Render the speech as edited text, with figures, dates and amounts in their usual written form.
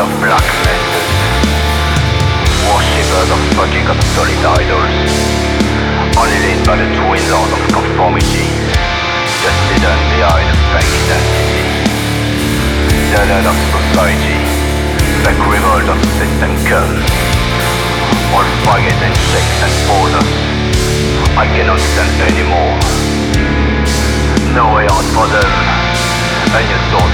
of black masses, worshippers of fucking obsolete idols, only led by the twin lord of conformity, just hidden behind a fake identity. Dead end of society, fake revolt of system comes. All faggot and shakes and posers, I cannot stand anymore. No way out for them, and you don't